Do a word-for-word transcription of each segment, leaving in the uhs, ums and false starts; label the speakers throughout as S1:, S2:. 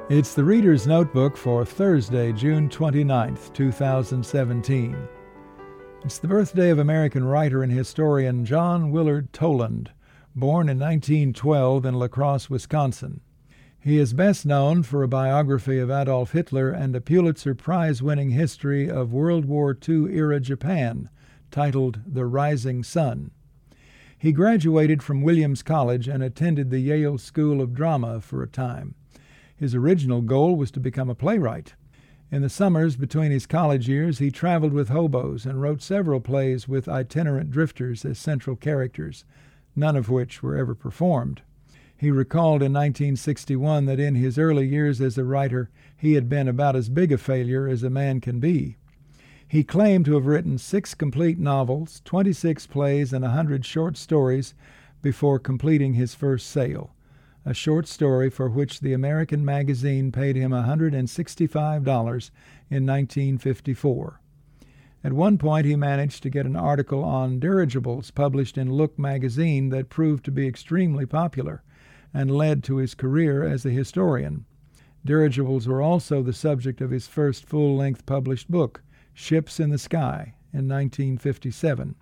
S1: It's the Reader's Notebook for Thursday, June twenty-ninth, two thousand seventeen. It's the birthday of American writer and historian John Willard Toland, born in nineteen twelve in La Crosse, Wisconsin. He is best known for a biography of Adolf Hitler and a Pulitzer Prize-winning history of World War Two-era Japan, titled The Rising Sun. He graduated from Williams College and attended the Yale School of Drama for a time. His original goal was to become a playwright. In the summers between his college years, he traveled with hobos and wrote several plays with itinerant drifters as central characters, none of which were ever performed. He recalled in nineteen sixty-one that in his early years as a writer, he had been about as big a failure as a man can be. He claimed to have written six complete novels, twenty-six plays, and a hundred short stories before completing his first sale, a short story for which the American Magazine paid him one hundred sixty-five dollars in nineteen fifty-four. At one point, he managed to get an article on dirigibles published in Look magazine that proved to be extremely popular and led to his career as a historian. Dirigibles were also the subject of his first full-length published book, Ships in the Sky, in nineteen fifty-seven.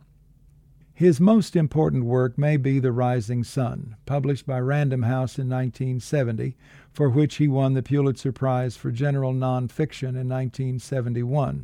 S1: His most important work may be The Rising Sun, published by Random House in nineteen seventy, for which he won the Pulitzer Prize for General Nonfiction in nineteen seventy-one.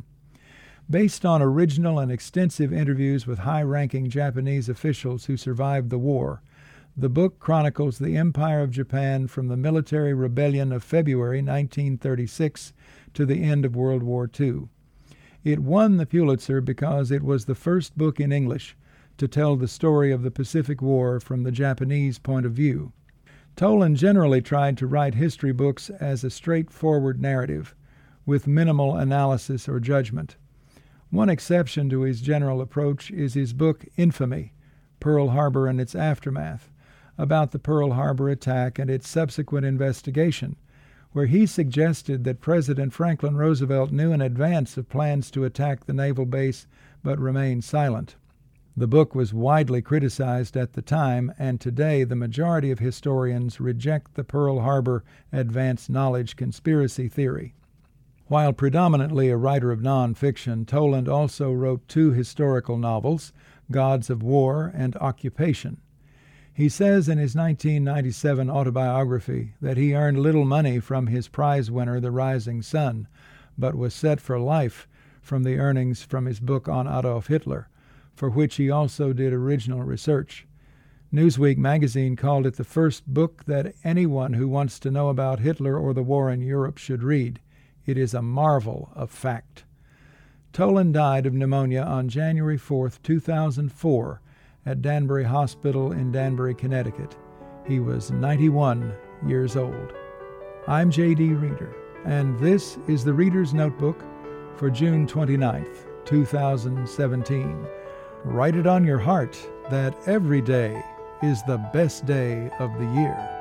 S1: Based on original and extensive interviews with high-ranking Japanese officials who survived the war, the book chronicles the Empire of Japan from the military rebellion of February nineteen thirty-six to the end of World War Two. It won the Pulitzer because it was the first book in English to tell the story of the Pacific War from the Japanese point of view. Toland generally tried to write history books as a straightforward narrative, with minimal analysis or judgment. One exception to his general approach is his book Infamy, Pearl Harbor and Its Aftermath, about the Pearl Harbor attack and its subsequent investigation, where he suggested that President Franklin Roosevelt knew in advance of plans to attack the naval base but remained silent. The book was widely criticized at the time, and today the majority of historians reject the Pearl Harbor advanced knowledge conspiracy theory. While predominantly a writer of nonfiction, Toland also wrote two historical novels, Gods of War and Occupation. He says in his nineteen ninety-seven autobiography that he earned little money from his prize winner, The Rising Sun, but was set for life from the earnings from his book on Adolf Hitler, for which he also did original research. Newsweek magazine called it the first book that anyone who wants to know about Hitler or the war in Europe should read. It is a marvel of fact. Toland died of pneumonia on January fourth, two thousand four, at Danbury Hospital in Danbury, Connecticut. He was ninety-one years old. I'm J D Reader, and this is the Reader's Notebook for June twenty-ninth, two thousand seventeen. Write it on your heart that every day is the best day of the year.